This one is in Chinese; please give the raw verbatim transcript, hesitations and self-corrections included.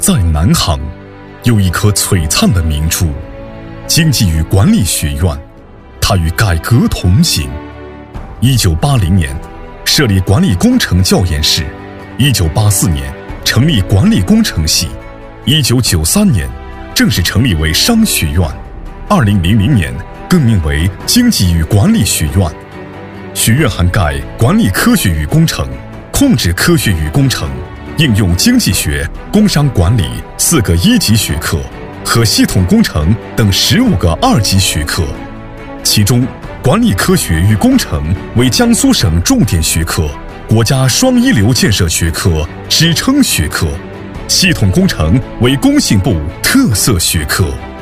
在南航，有一颗璀璨的明珠——经济与管理学院。它与改革同行。一九八零年，设立管理工程教研室；一九八四年，成立管理工程系；一九九三年，正式成立为商学院；二零零零年，更名为经济与管理学院。学院涵盖管理科学与工程、控制科学与工程、应用经济学、工商管理四个一级学科和系统工程等十五个二级学科。其中，管理科学与工程为江苏省重点学科、国家双一流建设学科支撑学科，系统工程为工信部特色学科。